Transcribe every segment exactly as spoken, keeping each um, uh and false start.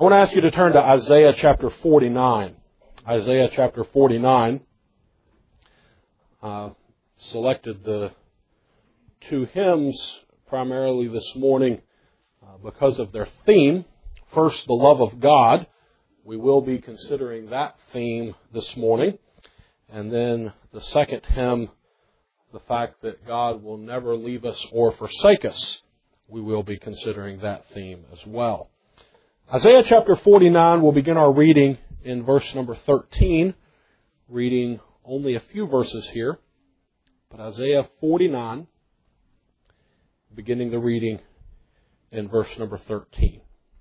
I want to ask you to turn to Isaiah chapter forty-nine. Isaiah chapter forty-nine. Uh, selected the two hymns primarily this morning uh, because of their theme. First, the love of God. We will be considering that theme this morning. And then the second hymn, the fact that God will never leave us or forsake us. We will be considering that theme as well. Isaiah chapter forty-nine, we'll begin our reading in verse number thirteen, reading only a few verses here. But Isaiah forty-nine, beginning the reading in verse number thirteen.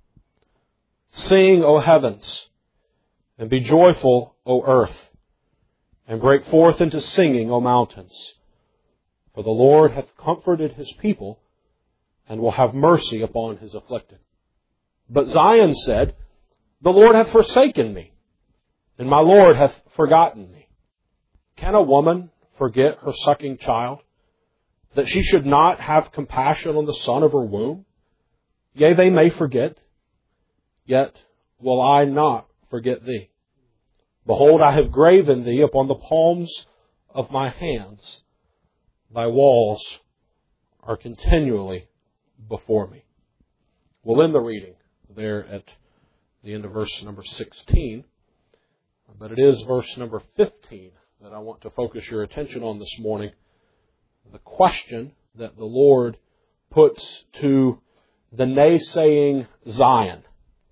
Sing, O heavens, and be joyful, O earth, and break forth into singing, O mountains. For the Lord hath comforted His people, and will have mercy upon His afflicted. But Zion said, The Lord hath forsaken me, and my Lord hath forgotten me. Can a woman forget her sucking child, that she should not have compassion on the son of her womb? Yea, they may forget, yet will I not forget thee. Behold, I have graven thee upon the palms of my hands. Thy walls are continually before me. We'll end the reading there at the end of verse number sixteen. But it is verse number fifteen that I want to focus your attention on this morning. The question that the Lord puts to the naysaying Zion.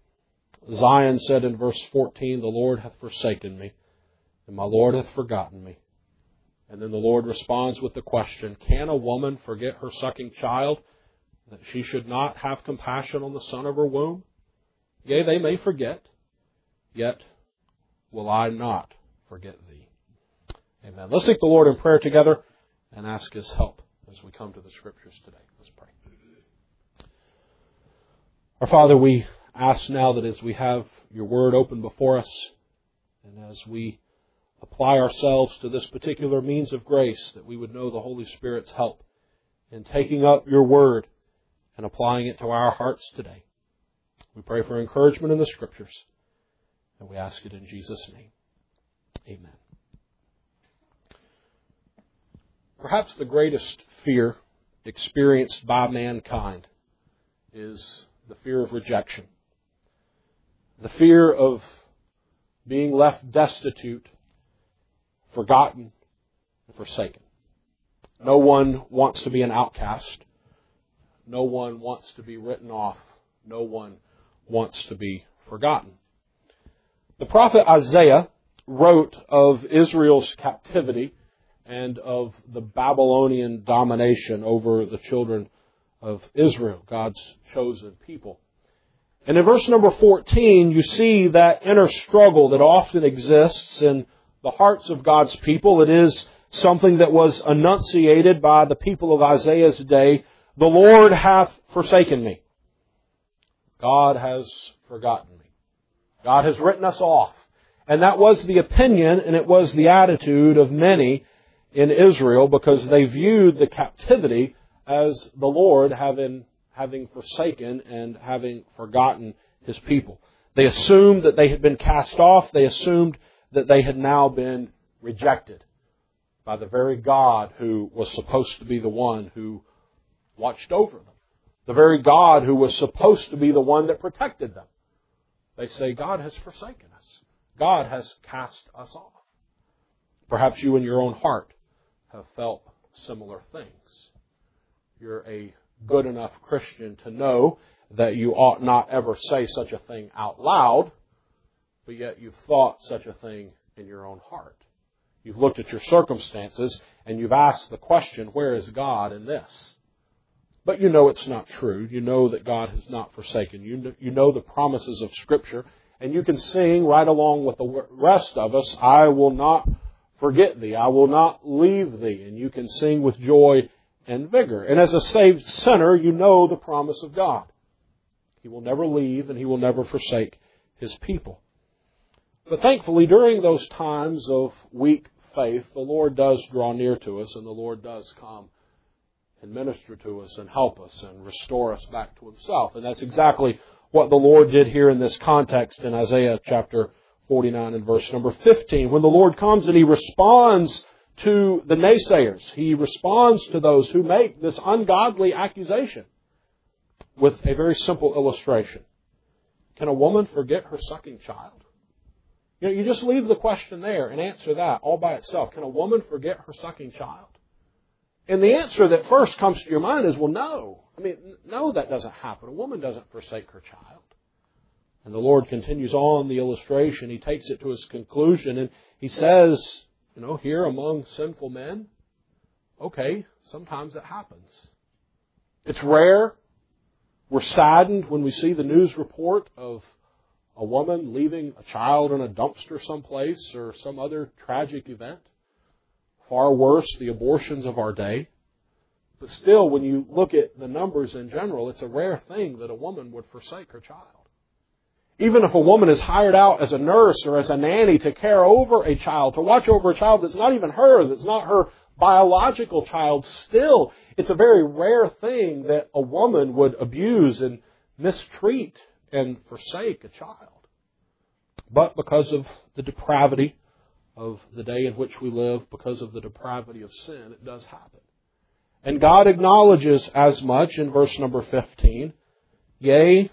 Zion said in verse fourteen, The Lord hath forsaken me, and my Lord hath forgotten me. And then the Lord responds with the question, Can a woman forget her sucking child, that she should not have compassion on the son of her womb? Yea, they may forget, yet will I not forget thee. Amen. Let's seek the Lord in prayer together and ask His help as we come to the Scriptures today. Let's pray. Our Father, we ask now that as we have Your Word open before us, and as we apply ourselves to this particular means of grace, that we would know the Holy Spirit's help in taking up Your Word and applying it to our hearts today. We pray for encouragement in the Scriptures, and we ask it in Jesus' name. Amen. Perhaps the greatest fear experienced by mankind is the fear of rejection. The fear of being left destitute, forgotten, and forsaken. No one wants to be an outcast. No one wants to be written off. No one wants to be forgotten. The prophet Isaiah wrote of Israel's captivity and of the Babylonian domination over the children of Israel, God's chosen people. And in verse number fourteen, you see that inner struggle that often exists in the hearts of God's people. It is something that was enunciated by the people of Isaiah's day. The Lord hath forsaken me. God has forgotten me. God has written us off. And that was the opinion and it was the attitude of many in Israel, because they viewed the captivity as the Lord having, having forsaken and having forgotten His people. They assumed that they had been cast off. They assumed that they had now been rejected by the very God who was supposed to be the one who watched over them. The very God who was supposed to be the one that protected them. They say, God has forsaken us. God has cast us off. Perhaps you in your own heart have felt similar things. You're a good enough Christian to know that you ought not ever say such a thing out loud, but yet you've thought such a thing in your own heart. You've looked at your circumstances and you've asked the question, where is God in this? But you know it's not true. You know that God has not forsaken you. You know the promises of Scripture, and you can sing right along with the rest of us, I will not forget thee, I will not leave thee. And you can sing with joy and vigor. And as a saved sinner, you know the promise of God. He will never leave and He will never forsake His people. But thankfully, during those times of weak faith, the Lord does draw near to us and the Lord does come and minister to us and help us and restore us back to Himself. And that's exactly what the Lord did here in this context in Isaiah chapter forty-nine and verse number fifteen. When the Lord comes and He responds to the naysayers, He responds to those who make this ungodly accusation with a very simple illustration. Can a woman forget her sucking child? You know, you just leave the question there and answer that all by itself. Can a woman forget her sucking child? And the answer that first comes to your mind is, well, no. I mean, no, that doesn't happen. A woman doesn't forsake her child. And the Lord continues on the illustration. He takes it to its conclusion and He says, you know, here among sinful men, okay, sometimes that happens. It's rare. We're saddened when we see the news report of a woman leaving a child in a dumpster someplace or some other tragic event. Far worse, the abortions of our day. But still, when you look at the numbers in general, it's a rare thing that a woman would forsake her child. Even if a woman is hired out as a nurse or as a nanny to care over a child, to watch over a child that's not even hers, it's not her biological child, still, it's a very rare thing that a woman would abuse and mistreat and forsake a child. But because of the depravity of the day in which we live, because of the depravity of sin, it does happen. And God acknowledges as much in verse number fifteen. Yea,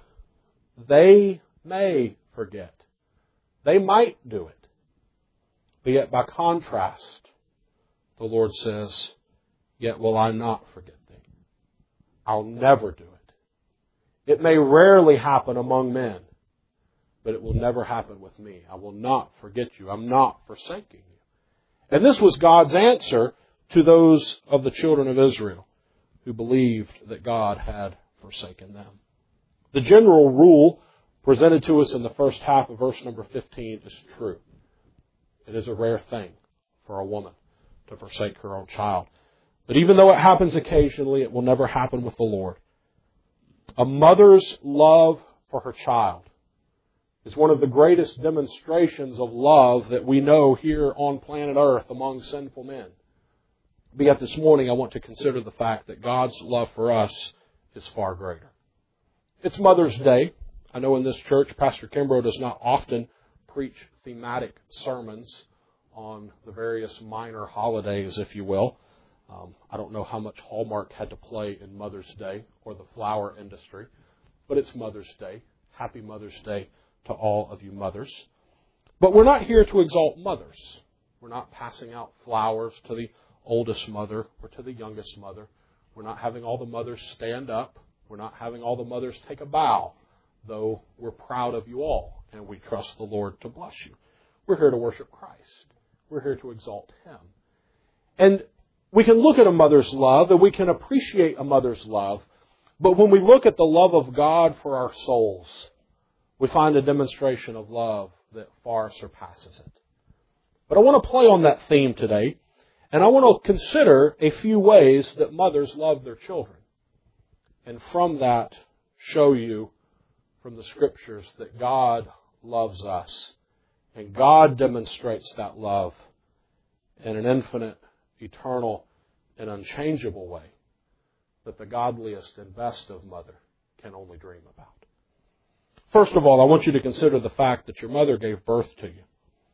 they may forget. They might do it. But yet by contrast, the Lord says, yet will I not forget thee. I'll never do it. It may rarely happen among men, but it will never happen with me. I will not forget you. I'm not forsaking you. And this was God's answer to those of the children of Israel who believed that God had forsaken them. The general rule presented to us in the first half of verse number fifteen is true. It is a rare thing for a woman to forsake her own child. But even though it happens occasionally, it will never happen with the Lord. A mother's love for her child is one of the greatest demonstrations of love that we know here on planet Earth among sinful men. But yet this morning I want to consider the fact that God's love for us is far greater. It's Mother's Day. I know in this church, Pastor Kimbrough does not often preach thematic sermons on the various minor holidays, if you will. Um, I don't know how much Hallmark had to play in Mother's Day or the flower industry, but it's Mother's Day. Happy Mother's Day to all of you mothers. But we're not here to exalt mothers. We're not passing out flowers to the oldest mother or to the youngest mother. We're not having all the mothers stand up. We're not having all the mothers take a bow, though we're proud of you all and we trust the Lord to bless you. We're here to worship Christ. We're here to exalt Him. And we can look at a mother's love and we can appreciate a mother's love, but when we look at the love of God for our souls, we find a demonstration of love that far surpasses it. But I want to play on that theme today, and I want to consider a few ways that mothers love their children. And from that, show you from the Scriptures that God loves us. And God demonstrates that love in an infinite, eternal, and unchangeable way that the godliest and best of mother can only dream about. First of all, I want you to consider the fact that your mother gave birth to you.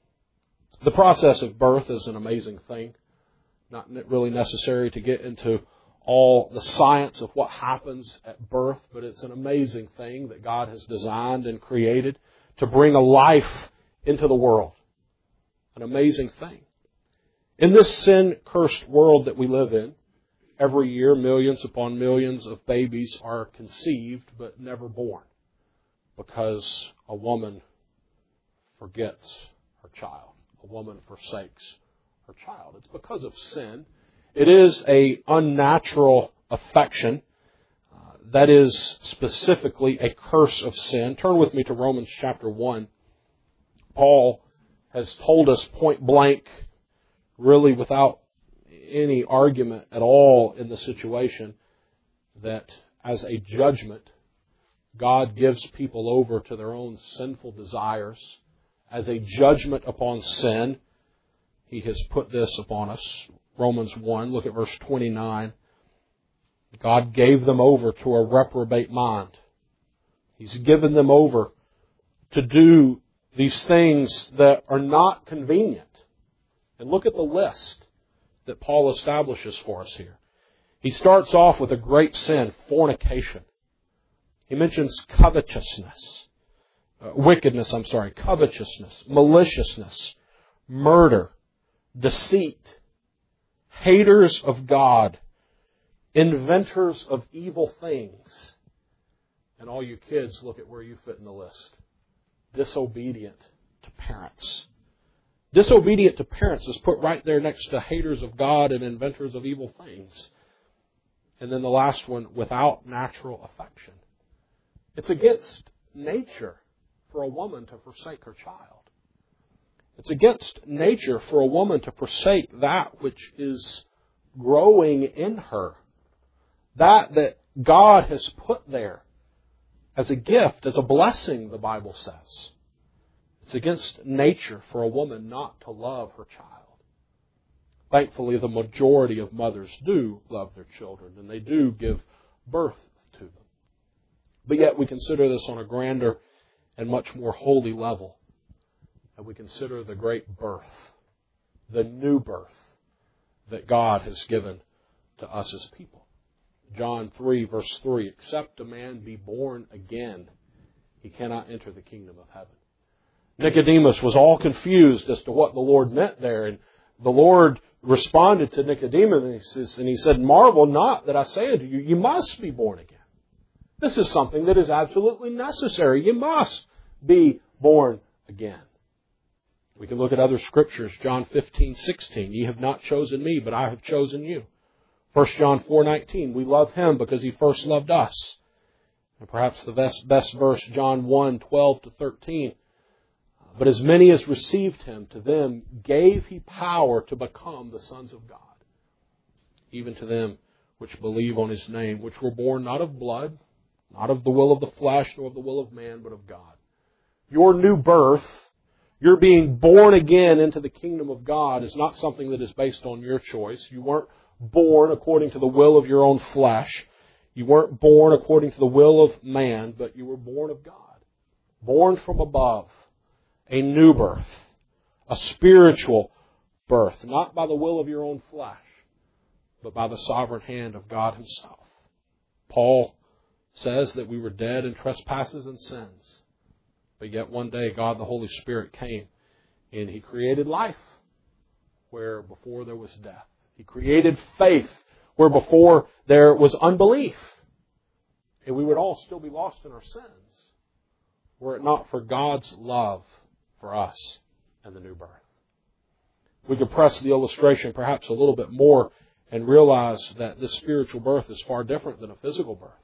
The process of birth is an amazing thing. Not really necessary to get into all the science of what happens at birth, but it's an amazing thing that God has designed and created to bring a life into the world. An amazing thing. In this sin-cursed world that we live in, every year millions upon millions of babies are conceived but never born because a woman forgets her child. A woman forsakes her child. It's because of sin. It is a unnatural affection. Uh, that is specifically a curse of sin. Turn with me to Romans chapter one. Paul has told us point blank, really without any argument at all in the situation, that as a judgment, God gives people over to their own sinful desires. As a judgment upon sin, He has put this upon us. Romans one, look at verse twenty-nine. God gave them over to a reprobate mind. He's given them over to do these things that are not convenient. And look at the list that Paul establishes for us here. He starts off with a great sin, fornication. He mentions covetousness, uh, wickedness, I'm sorry, covetousness, maliciousness, murder, deceit, haters of God, inventors of evil things. And all you kids, look at where you fit in the list. Disobedient to parents. Disobedient to parents is put right there next to haters of God and inventors of evil things. And then the last one, without natural affection. It's against nature for a woman to forsake her child. It's against nature for a woman to forsake that which is growing in her. That that God has put there as a gift, as a blessing, the Bible says. It's against nature for a woman not to love her child. Thankfully, the majority of mothers do love their children, and they do give birth to them. But yet we consider this on a grander and much more holy level. And we consider the great birth, the new birth that God has given to us as people. John three, verse three, except a man be born again, he cannot enter the kingdom of heaven. Nicodemus was all confused as to what the Lord meant there. And the Lord responded to Nicodemus and he, says, and he said, marvel not that I say unto you, you must be born again. This is something that is absolutely necessary. You must be born again. We can look at other scriptures. John fifteen, sixteen. Ye have not chosen me, but I have chosen you. First John four, nineteen. We love Him because He first loved us. And perhaps the best, best verse, John one, twelve to thirteen. But as many as received Him, to them gave He power to become the sons of God. Even to them which believe on His name, which were born not of blood, not of the will of the flesh, nor of the will of man, but of God. Your new birth, your being born again into the kingdom of God, is not something that is based on your choice. You weren't born according to the will of your own flesh. You weren't born according to the will of man, but you were born of God. Born from above. A new birth. A spiritual birth. Not by the will of your own flesh, but by the sovereign hand of God Himself. Paul says that we were dead in trespasses and sins. But yet one day God the Holy Spirit came and He created life where before there was death. He created faith where before there was unbelief. And we would all still be lost in our sins were it not for God's love for us and the new birth. We could press the illustration perhaps a little bit more and realize that this spiritual birth is far different than a physical birth.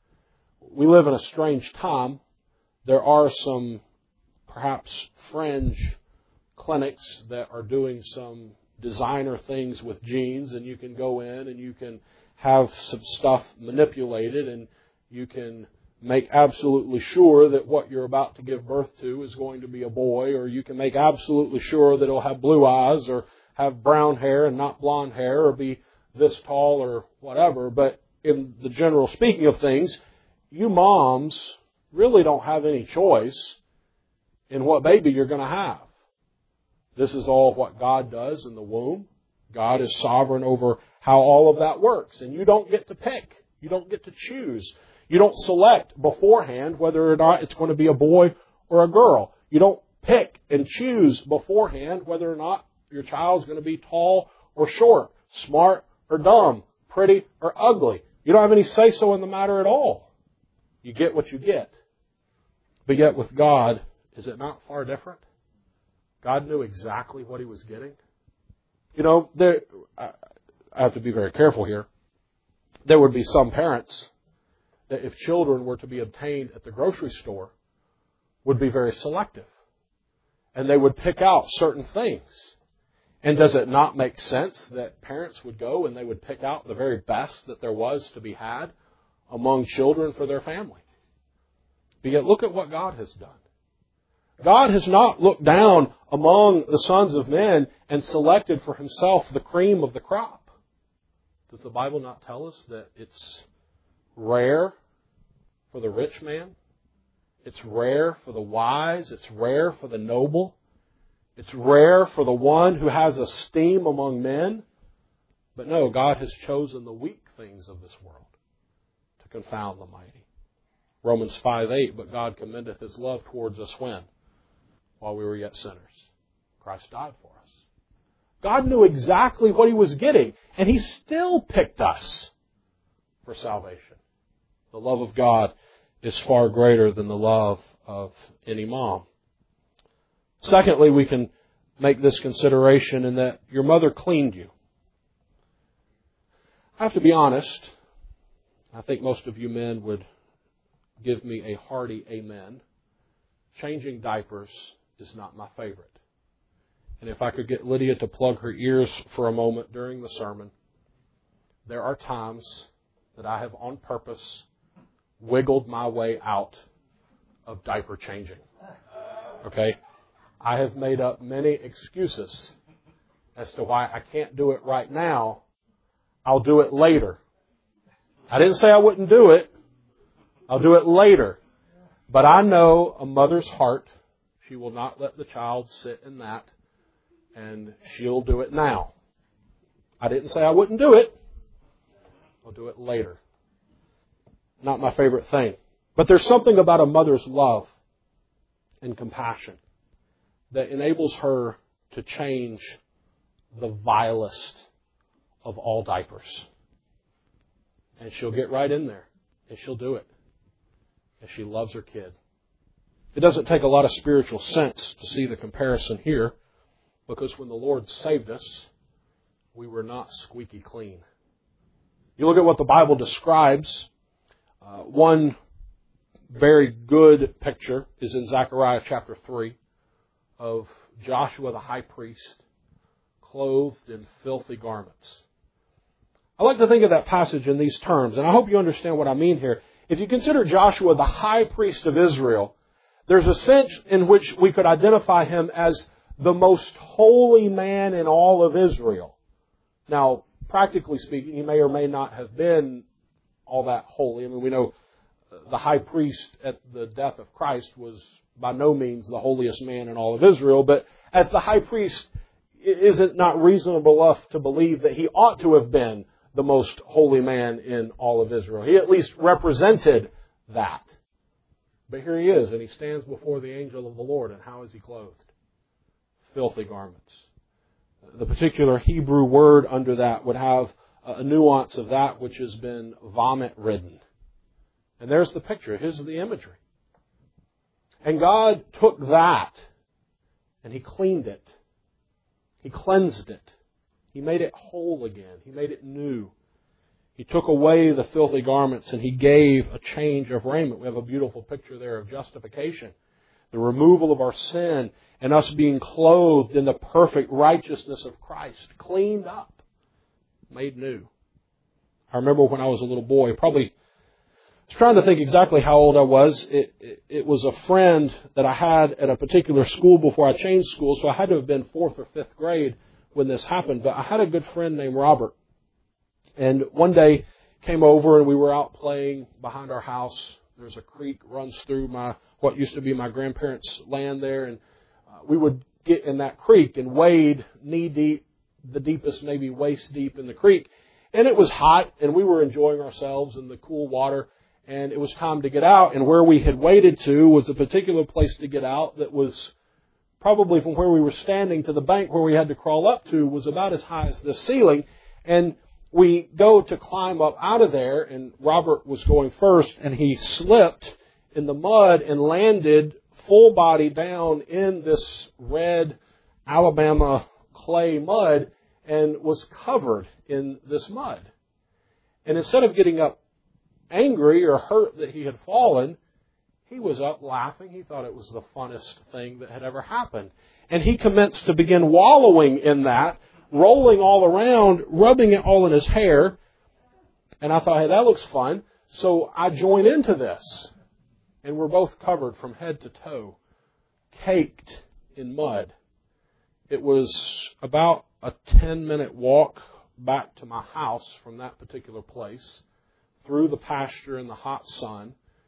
We live in a strange time. There are some perhaps fringe clinics that are doing some designer things with genes, and you can go in and you can have some stuff manipulated and you can make absolutely sure that what you're about to give birth to is going to be a boy, or you can make absolutely sure that it'll have blue eyes or have brown hair and not blonde hair or be this tall or whatever. But in the general speaking of things, you moms really don't have any choice in what baby you're going to have. This is all what God does in the womb. God is sovereign over how all of that works. And you don't get to pick. You don't get to choose. You don't select beforehand whether or not it's going to be a boy or a girl. You don't pick and choose beforehand whether or not your child's going to be tall or short, smart or dumb, pretty or ugly. You don't have any say-so in the matter at all. You get what you get. But yet with God, is it not far different? God knew exactly what He was getting. You know, there, I have to be very careful here. There would be some parents that if children were to be obtained at the grocery store, would be very selective. And they would pick out certain things. And does it not make sense that parents would go and they would pick out the very best that there was to be had among children for their family? But yet look at what God has done. God has not looked down among the sons of men and selected for Himself the cream of the crop. Does the Bible not tell us that it's rare for the rich man It's rare for the wise. It's rare for the noble. It's rare for the one who has esteem among men. But no, God has chosen the weak things of this world to confound the mighty. Romans five eight, but God commendeth His love towards us when? While we were yet sinners. Christ died for us. God knew exactly what He was getting, and He still picked us for salvation. The love of God is far greater than the love of any mom. Secondly, we can make this consideration in that your mother cleaned you. I have to be honest. I think most of you men would give me a hearty amen. Changing diapers is not my favorite. And if I could get Lydia to plug her ears for a moment during the sermon, there are times that I have on purpose wiggled my way out of diaper changing. Okay? I have made up many excuses as to why I can't do it right now. I'll do it later. I didn't say I wouldn't do it. I'll do it later. But I know a mother's heart. She will not let the child sit in that. And she'll do it now. I didn't say I wouldn't do it. I'll do it later. Not my favorite thing. But there's something about a mother's love and compassion that enables her to change the vilest of all diapers. And she'll get right in there. And she'll do it. And she loves her kid. It doesn't take a lot of spiritual sense to see the comparison here. Because when the Lord saved us, we were not squeaky clean. You look at what the Bible describes. Uh, one very good picture is in Zechariah chapter three of Joshua the high priest clothed in filthy garments. I like to think of that passage in these terms, and I hope you understand what I mean here. If you consider Joshua the high priest of Israel, there's a sense in which we could identify him as the most holy man in all of Israel. Now, practically speaking, he may or may not have been all that holy. I mean, we know the high priest at the death of Christ was by no means the holiest man in all of Israel, but as the high priest, is it not reasonable enough to believe that he ought to have been the most holy man in all of Israel? He at least represented that. But here he is, and he stands before the angel of the Lord, and how is he clothed? Filthy garments. The particular Hebrew word under that would have a nuance of that which has been vomit-ridden. And there's the picture. Here's the imagery. And God took that and He cleaned it. He cleansed it. He made it whole again. He made it new. He took away the filthy garments and He gave a change of raiment. We have a beautiful picture there of justification. The removal of our sin and us being clothed in the perfect righteousness of Christ. Cleaned up. Made new. I remember when I was a little boy, probably, I was trying to think exactly how old I was. It, it, it was a friend that I had at a particular school before I changed schools, so I had to have been fourth or fifth grade when this happened. But I had a good friend named Robert. And one day came over and we were out playing behind our house. There's a creek runs through my what used to be my grandparents' land there, and uh, we would get in that creek and wade knee deep, the deepest maybe waist deep in the creek. And it was hot, and we were enjoying ourselves in the cool water, and it was time to get out. And where we had waded to was a particular place to get out that was probably from where we were standing to the bank where we had to crawl up to was about as high as the ceiling. And we go to climb up out of there, and Robert was going first, and he slipped in the mud and landed full body down in this red Alabama clay mud and was covered in this mud. And instead of getting up angry or hurt that he had fallen, he was up laughing. He thought it was the funnest thing that had ever happened. And he commenced to begin wallowing in that, rolling all around, rubbing it all in his hair. And I thought, hey, that looks fun. So I joined into this. And we're both covered from head to toe, caked in mud. It was about a ten-minute walk back to my house from that particular place, through the pasture in the hot sun.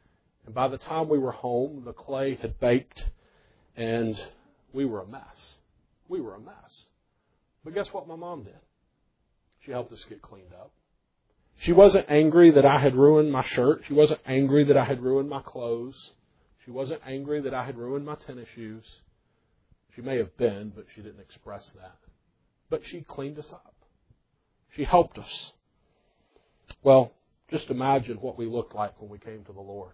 And by the time we were home, the clay had baked, and we were a mess. We were a mess. But guess what my mom did? She helped us get cleaned up. She wasn't angry that I had ruined my shirt. She wasn't angry that I had ruined my clothes. She wasn't angry that I had ruined my tennis shoes. She may have been, but she didn't express that. But she cleaned us up. She helped us. Well, just imagine what we looked like when we came to the Lord.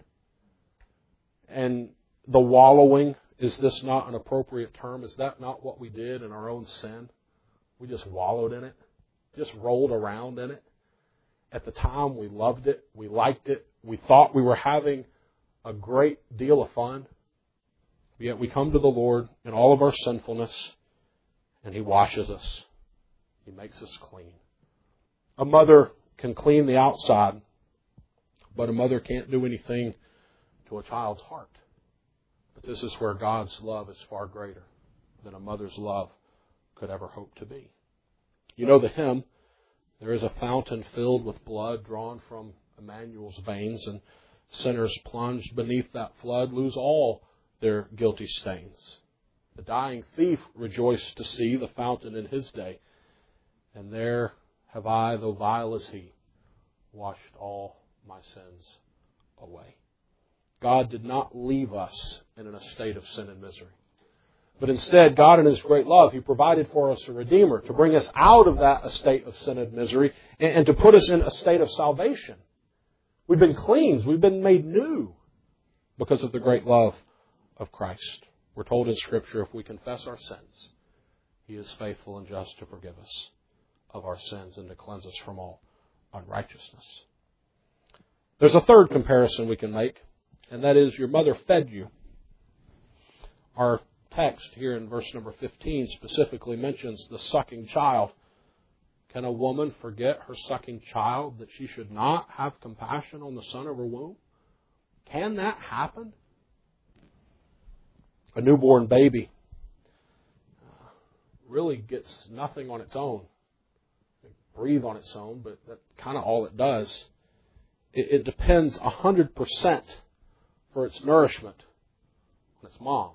And the wallowing, is this not an appropriate term? Is that not what we did in our own sin? We just wallowed in it, just rolled around in it. At the time, we loved it, we liked it, we thought we were having a great deal of fun. Yet we come to the Lord in all of our sinfulness, and He washes us. He makes us clean. A mother can clean the outside, but a mother can't do anything to a child's heart. But this is where God's love is far greater than a mother's love could ever hope to be. You know the hymn, there is a fountain filled with blood drawn from Emmanuel's veins, and sinners plunged beneath that flood lose all their guilty stains. The dying thief rejoiced to see the fountain in his day, and there have I, though vile as he, washed all my sins away. God did not leave us in a state of sin and misery. But instead, God in His great love, He provided for us a Redeemer to bring us out of that estate of sin and misery and, and to put us in a state of salvation. We've been cleansed. We've been made new because of the great love of Christ. We're told in Scripture, if we confess our sins, He is faithful and just to forgive us of our sins and to cleanse us from all unrighteousness. There's a third comparison we can make, and that is your mother fed you. Our text here in verse number fifteen specifically mentions the sucking child. Can a woman forget her sucking child that she should not have compassion on the son of her womb? Can that happen? A newborn baby really gets nothing on its own. It breathe on its own, but that's kind of all it does. It, it depends one hundred percent for its nourishment on its mom.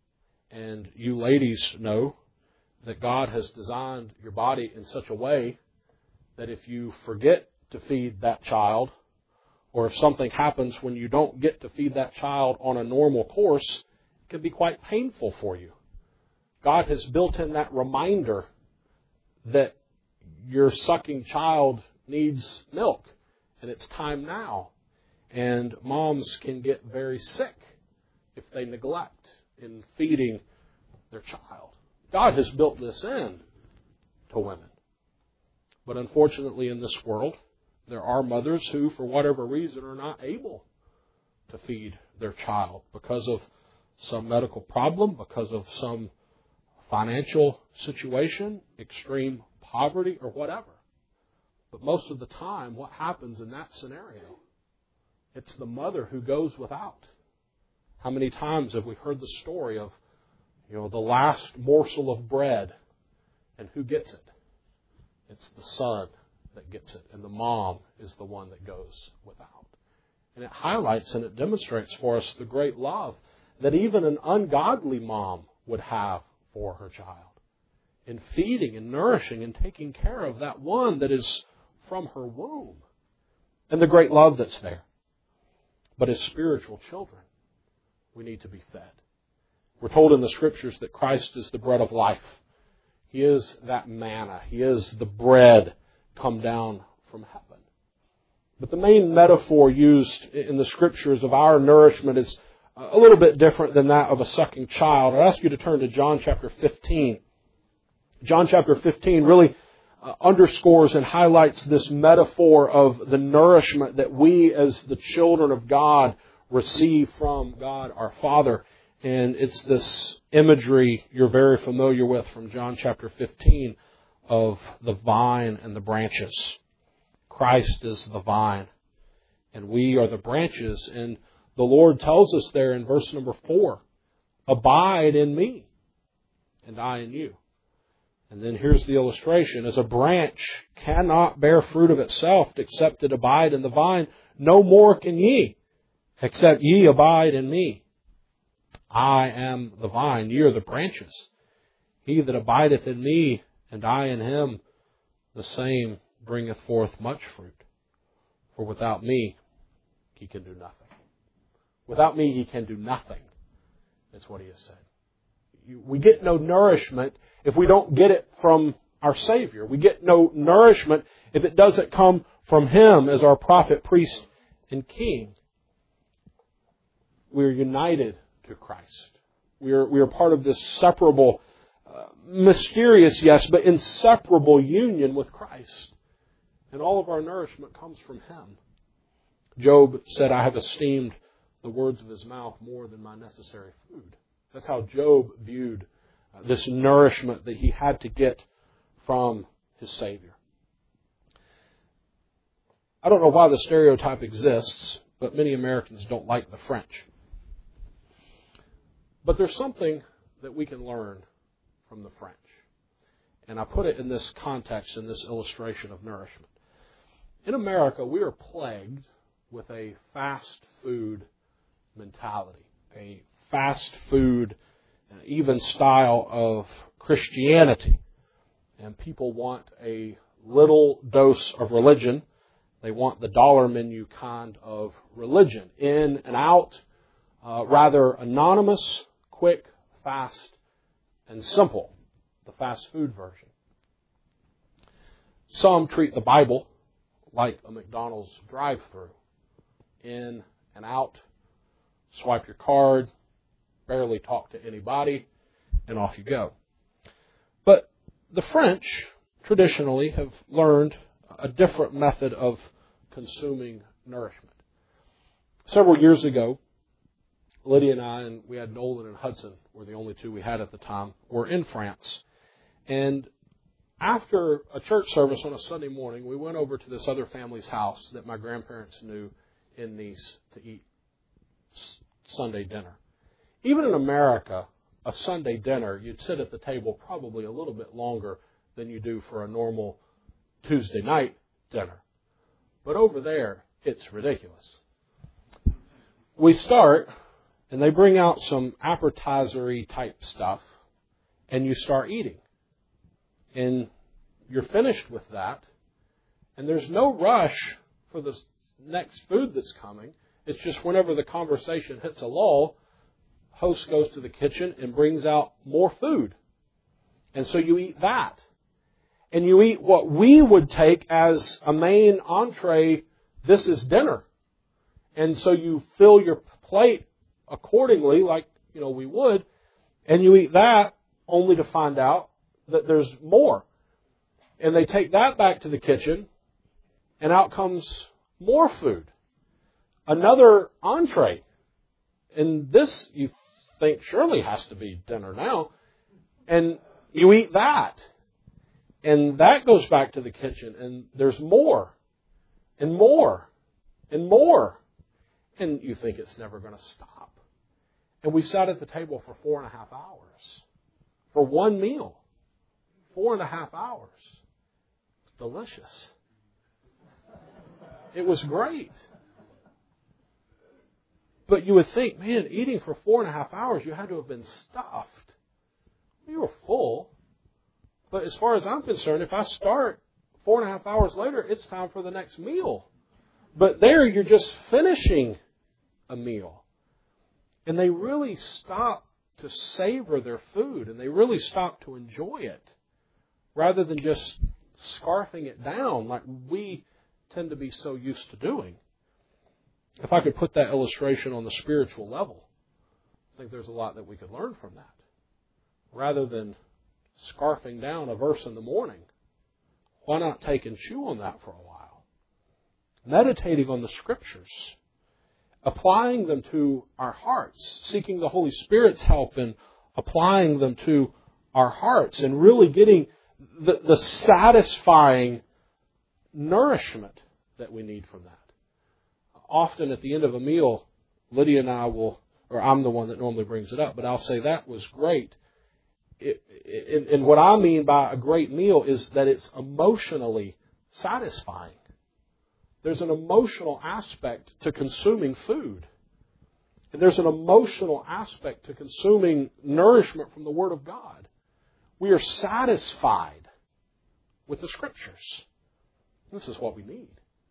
And you ladies know that God has designed your body in such a way that if you forget to feed that child, or if something happens when you don't get to feed that child on a normal course, it can be quite painful for you. God has built in that reminder that your sucking child needs milk, and it's time now. And moms can get very sick if they neglect in feeding their child. God has built this in to women. But unfortunately in this world, there are mothers who, for whatever reason, are not able to feed their child because of some medical problem, because of some financial situation, extreme poverty, or whatever. But most of the time, what happens in that scenario? It's the mother who goes without. How many times have we heard the story of, you know, the last morsel of bread, and who gets it? It's the son that gets it, and the mom is the one that goes without. And it highlights and it demonstrates for us the great love that even an ungodly mom would have for her child, in feeding and nourishing and taking care of that one that is from her womb, and the great love that's there. But as spiritual children, we need to be fed. We're told in the Scriptures that Christ is the bread of life. He is that manna. He is the bread come down from heaven. But the main metaphor used in the Scriptures of our nourishment is a little bit different than that of a sucking child. I ask you to turn to John chapter fifteen. John chapter fifteen really uh, underscores and highlights this metaphor of the nourishment that we as the children of God receive from God our Father. And it's this imagery you're very familiar with from John chapter fifteen of the vine and the branches. Christ is the vine, and we are the branches. And the Lord tells us there in verse number four, abide in me, and I in you. And then here's the illustration. As a branch cannot bear fruit of itself except it abide in the vine, no more can ye, Except ye abide in me. I am the vine, ye are the branches. He that abideth in me, and I in him, the same bringeth forth much fruit. For without me, he can do nothing. Without me, he can do nothing. That's what he has said. We get no nourishment if we don't get it from our Savior. We get no nourishment if it doesn't come from Him as our prophet, priest, and king. We are united to Christ. We are, we are part of this separable, uh, mysterious, yes, but inseparable union with Christ. And all of our nourishment comes from Him. Job said, I have esteemed the words of His mouth more than my necessary food. That's how Job viewed uh, this nourishment that he had to get from his Savior. I don't know why the stereotype exists, but many Americans don't like the French. But there's something that we can learn from the French. And I put it in this context, in this illustration of nourishment. In America, we are plagued with a fast food mentality, a fast food, even style of Christianity. And people want a little dose of religion. They want the dollar menu kind of religion. In and out, uh, rather anonymous, quick, fast, and simple. The fast food version. Some treat the Bible like a McDonald's drive-thru. In and out, swipe your card, barely talk to anybody, and off you go. But the French traditionally have learned a different method of consuming nourishment. Several years ago, Lydia and I, and we had Nolan and Hudson, were the only two we had at the time, were in France. And after a church service on a Sunday morning, we went over to this other family's house that my grandparents knew in Nice to eat Sunday dinner. Even in America, a Sunday dinner, you'd sit at the table probably a little bit longer than you do for a normal Tuesday night dinner. But over there, it's ridiculous. We start, and they bring out some appetizer-y type stuff, and you start eating. And you're finished with that, and there's no rush for the next food that's coming. It's just whenever the conversation hits a lull, host goes to the kitchen and brings out more food. And so you eat that. And you eat what we would take as a main entree, this is dinner. And so you fill your plate accordingly, like, you know, we would, and you eat that only to find out that there's more. And they take that back to the kitchen, and out comes more food. Another entree. And this, you think, surely has to be dinner now. And you eat that. And that goes back to the kitchen, and there's more, and more, and more. And you think it's never going to stop. And we sat at the table for four and a half hours. For one meal. Four and a half hours. It's delicious. It was great. But you would think, man, eating for four and a half hours, you had to have been stuffed. You were full. But as far as I'm concerned, if I start four and a half hours later, it's time for the next meal. But there, you're just finishing a meal. And they really stop to savor their food, and they really stop to enjoy it, rather than just scarfing it down like we tend to be so used to doing. If I could put that illustration on the spiritual level, I think there's a lot that we could learn from that. Rather than scarfing down a verse in the morning, why not take and chew on that for a while? Meditating on the Scriptures, applying them to our hearts, seeking the Holy Spirit's help in applying them to our hearts, and really getting the, the satisfying nourishment that we need from that. Often at the end of a meal, Lydia and I will, or I'm the one that normally brings it up, but I'll say that was great. It, it, and what I mean by a great meal is that it's emotionally satisfying. There's an emotional aspect to consuming food. And there's an emotional aspect to consuming nourishment from the Word of God. We are satisfied with the Scriptures. This is what we need.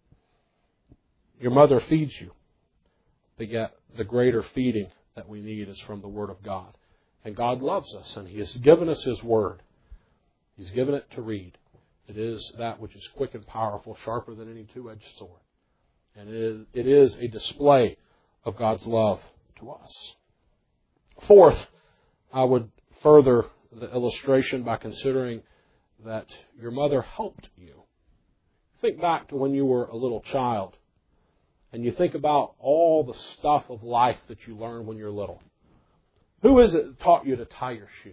Your mother feeds you, but yet the greater feeding that we need is from the Word of God. And God loves us, and He has given us His Word. He's given it to read. It is that which is quick and powerful, sharper than any two-edged sword. And it is, it is a display of God's love to us. Fourth, I would further the illustration by considering that your mother helped you. Think back to when you were a little child, and you think about all the stuff of life that you learned when you're little. Who is it that taught you to tie your shoes?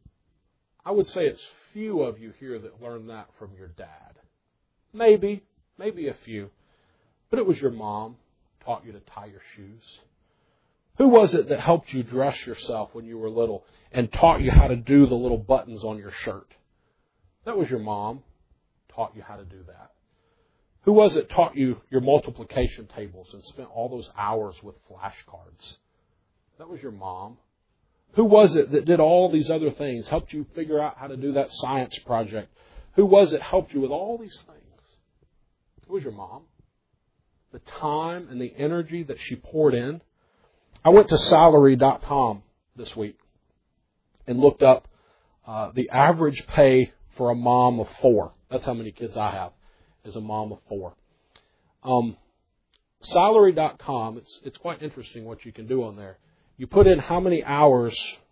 I would say it's few of you here that learned that from your dad. Maybe, maybe a few. But it was your mom taught you to tie your shoes. Who was it that helped you dress yourself when you were little and taught you how to do the little buttons on your shirt? That was your mom taught you how to do that. Who was it taught you your multiplication tables and spent all those hours with flashcards? That was your mom. Who was it that did all these other things, helped you figure out how to do that science project? Who was it helped you with all these things? It was your mom. The time and the energy that she poured in. I went to salary dot com this week and looked up uh, the average pay for a mom of four. That's how many kids I have, as a mom of four. Um, salary dot com, it's, it's quite interesting what you can do on there. You put in how many hours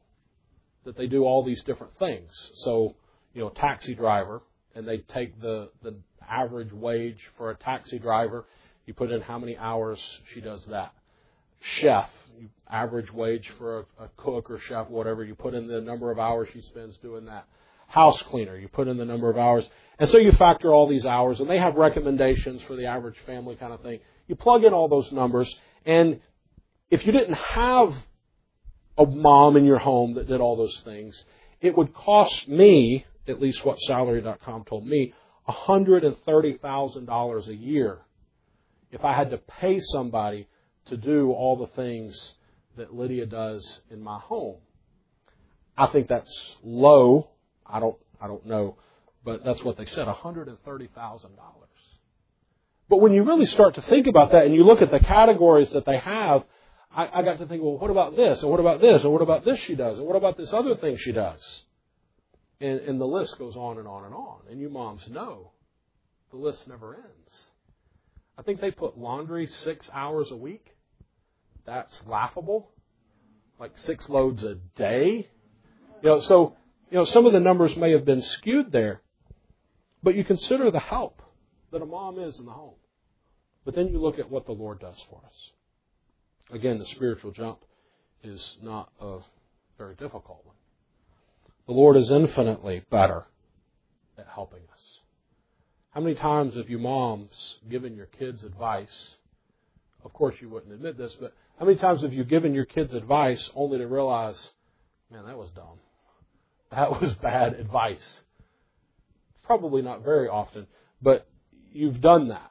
that they do all these different things. So, you know, taxi driver, and they take the, the average wage for a taxi driver. You put in how many hours she does that. Chef, you average wage for a, a cook or chef, whatever. You put in the number of hours she spends doing that. House cleaner, you put in the number of hours. And so you factor all these hours, and they have recommendations for the average family kind of thing. You plug in all those numbers, and if you didn't have a mom in your home that did all those things, it would cost me, at least what salary dot com told me, one hundred thirty thousand dollars a year if I had to pay somebody to do all the things that Lydia does in my home. I think that's low. I don't I don't know, but that's what they said, one hundred thirty thousand dollars. But when you really start to think about that and you look at the categories that they have, I, I got to think, well, what about this? And what about this? And what about this she does? And what about this other thing she does? And, and the list goes on and on and on. And you moms know the list never ends. I think they put laundry six hours a week. That's laughable. Like six loads a day. You know, so, you know, some of the numbers may have been skewed there. But you consider the help that a mom is in the home. But then you look at what the Lord does for us. Again, the spiritual jump is not a very difficult one. The Lord is infinitely better at helping us. How many times have you moms given your kids advice? Of course you wouldn't admit this, but how many times have you given your kids advice only to realize, man, that was dumb. That was bad advice. Probably not very often, but you've done that.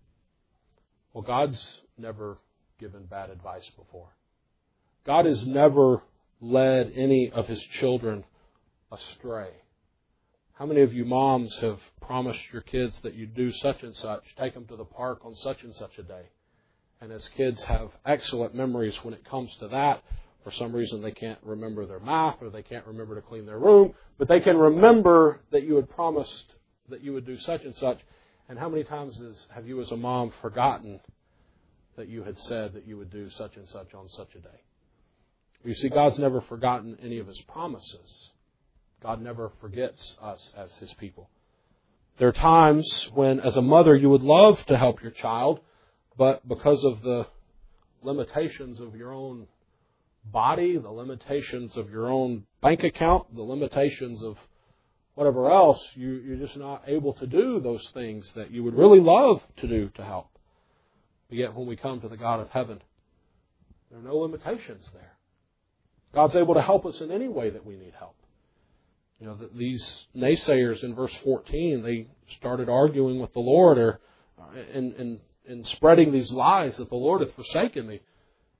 Well, God's never given bad advice before. God has never led any of His children astray. How many of you moms have promised your kids that you do such and such, take them to the park on such and such a day? And as kids have excellent memories when it comes to that, for some reason they can't remember their math or they can't remember to clean their room, but they can remember that you had promised that you would do such and such. And how many times is, have you as a mom forgotten that you had said that you would do such and such on such a day? You see, God's never forgotten any of His promises. God never forgets us as His people. There are times when, as a mother, you would love to help your child, but because of the limitations of your own body, the limitations of your own bank account, the limitations of whatever else, you, you're just not able to do those things that you would really love to do to help. But yet when we come to the God of heaven, there are no limitations there. God's able to help us in any way that we need help. You know, these naysayers in verse fourteen, they started arguing with the Lord or and, and, and spreading these lies that the Lord hath forsaken me.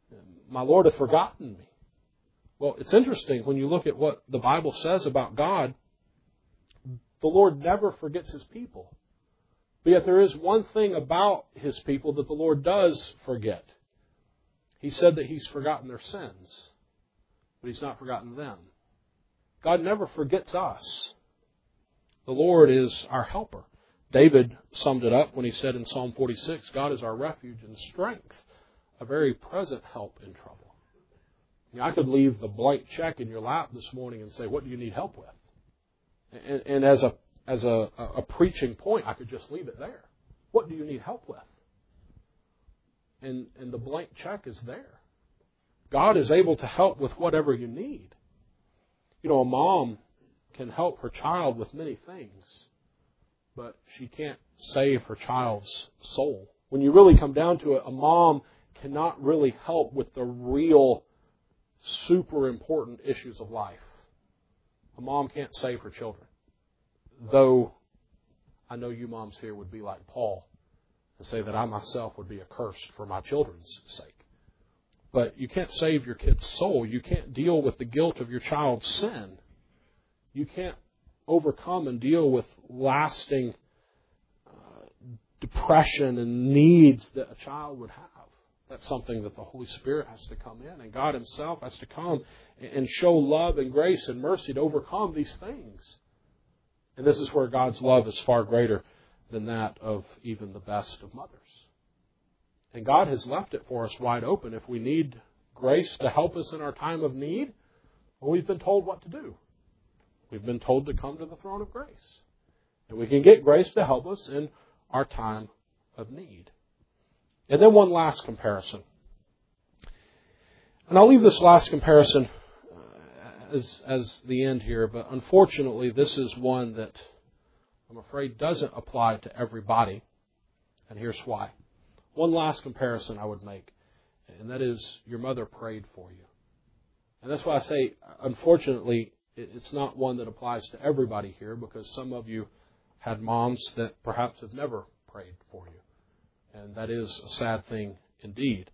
my Lord hath forgotten me. Well, it's interesting when you look at what the Bible says about God. The Lord never forgets His people. But yet there is one thing about His people that the Lord does forget. He said that He's forgotten their sins, but He's not forgotten them. God never forgets us. The Lord is our helper. David summed it up when he said in Psalm forty-six, God is our refuge and strength, a very present help in trouble. You know, I could leave the blank check in your lap this morning and say, what do you need help with? And, and as a as a, a preaching point, I could just leave it there. What do you need help with? And, and the blank check is there. God is able to help with whatever you need. You know, a mom can help her child with many things, but she can't save her child's soul. When you really come down to it, a mom cannot really help with the real super important issues of life. A mom can't save her children. Though I know you moms here would be like Paul and say that I myself would be accursed for my children's sake. But you can't save your kid's soul. You can't deal with the guilt of your child's sin. You can't overcome and deal with lasting uh, depression and needs that a child would have. That's something that the Holy Spirit has to come in, and God Himself has to come and show love and grace and mercy to overcome these things. And this is where God's love is far greater than that of even the best of mothers. And God has left it for us wide open. If we need grace to help us in our time of need, well, we've been told what to do. We've been told to come to the throne of grace. And we can get grace to help us in our time of need. And then one last comparison. And I'll leave this last comparison as, as the end here, but unfortunately this is one that I'm afraid doesn't apply to everybody. And here's why. One last comparison I would make, and that is your mother prayed for you. And that's why I say, unfortunately, it's not one that applies to everybody here, because some of you had moms that perhaps have never prayed for you. And that is a sad thing indeed.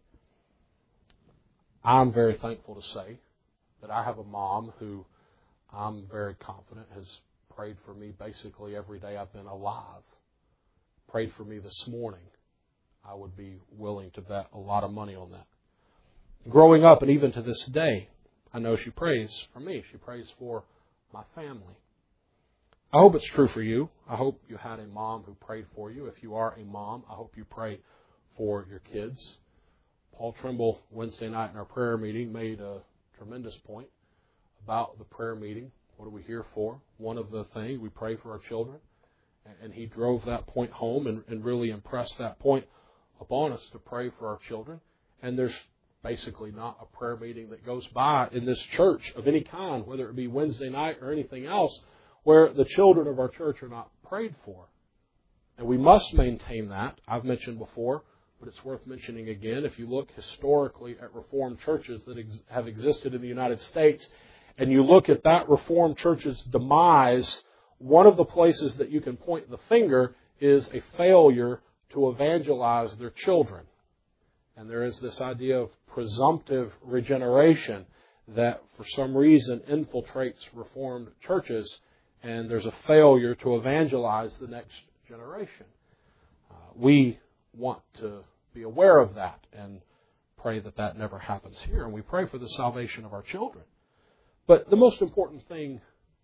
I'm very thankful to say that I have a mom who I'm very confident has prayed for me basically every day I've been alive. Prayed for me this morning. I would be willing to bet a lot of money on that. Growing up, and even to this day, I know she prays for me. She prays for my family. I hope it's true for you. I hope you had a mom who prayed for you. If you are a mom, I hope you pray for your kids. Paul Trimble, Wednesday night in our prayer meeting, made a tremendous point about the prayer meeting. What are we here for? One of the things, we pray for our children. And he drove that point home and, and really impressed that point upon us to pray for our children. And there's basically not a prayer meeting that goes by in this church of any kind, whether it be Wednesday night or anything else, where the children of our church are not prayed for. And we must maintain that. I've mentioned before, but it's worth mentioning again. If you look historically at Reformed churches that ex- have existed in the United States, and you look at that Reformed church's demise, one of the places that you can point the finger is a failure to evangelize their children. And there is this idea of presumptive regeneration that for some reason infiltrates Reformed churches, and there's a failure to evangelize the next generation. Uh, we want to be aware of that and pray that that never happens here. And we pray for the salvation of our children. But the most important thing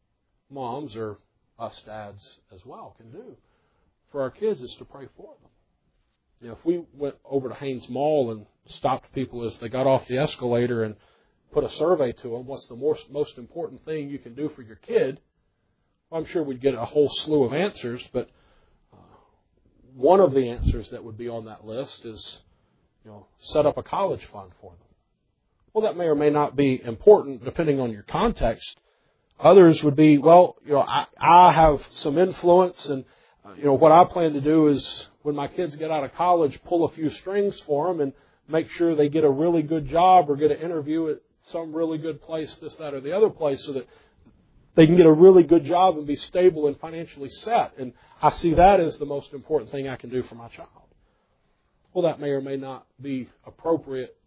moms, or us dads as well, can do for our kids is to pray for them. You know, if we went over to Haynes Mall and stopped people as they got off the escalator and put a survey to them, what's the most, most important thing you can do for your kid? Well, I'm sure we'd get a whole slew of answers, but uh, one of the answers that would be on that list is, you know, set up a college fund for them. Well, that may or may not be important depending on your context. Others would be, well, you know, I, I have some influence, and uh, you know, what I plan to do is when my kids get out of college, pull a few strings for them and make sure they get a really good job or get an interview at some really good place, this, that, or the other place, so that they can get a really good job and be stable and financially set. And I see that as the most important thing I can do for my child. Well, that may or may not be appropriate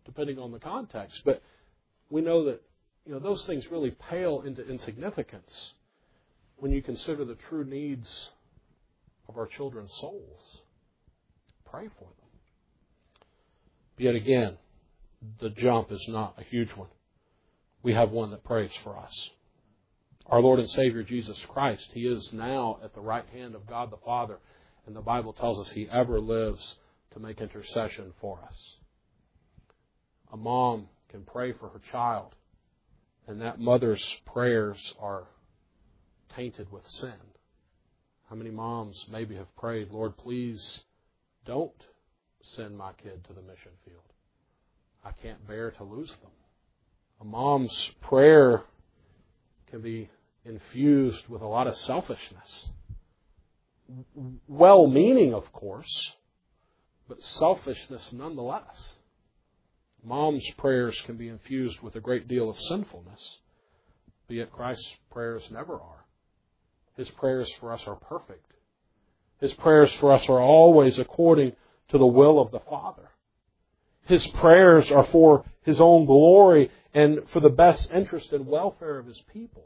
depending on the context. But we know that, you know, those things really pale into insignificance when you consider the true needs of our children's souls. Pray for them. But yet again, the jump is not a huge one. We have one that prays for us. Our Lord and Savior Jesus Christ, He is now at the right hand of God the Father, and the Bible tells us He ever lives to make intercession for us. A mom can pray for her child, and that mother's prayers are tainted with sin. How many moms maybe have prayed, Lord, please don't send my kid to the mission field. I can't bear to lose them. A mom's prayer can be infused with a lot of selfishness. Well-meaning, of course, but selfishness nonetheless. Mom's prayers can be infused with a great deal of sinfulness, but yet Christ's prayers never are. His prayers for us are perfect. His prayers for us are always according to the will of the Father. His prayers are for His own glory and for the best interest and welfare of His people.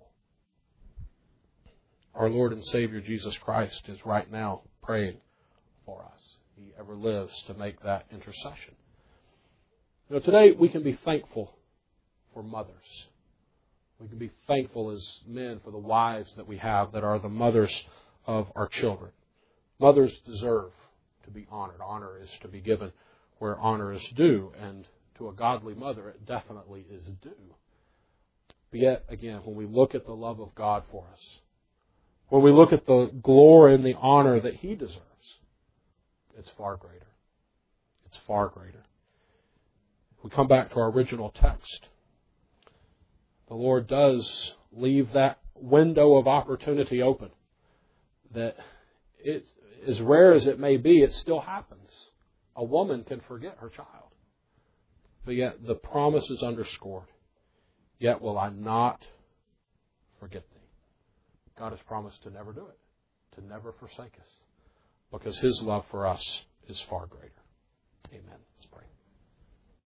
Our Lord and Savior Jesus Christ is right now praying for us. He ever lives to make that intercession. You know, today we can be thankful for mothers. We can be thankful as men for the wives that we have that are the mothers of our children. Mothers deserve to be honored. Honor is to be given where honor is due, and to a godly mother it definitely is due. But yet, again, when we look at the love of God for us, when we look at the glory and the honor that He deserves, it's far greater. It's far greater. If we come back to our original text, the Lord does leave that window of opportunity open. That it's, as rare as it may be, it still happens. A woman can forget her child. But yet the promise is underscored. Yet will I not forget thee. God has promised to never do it. To never forsake us. Because His love for us is far greater. Amen. Let's pray.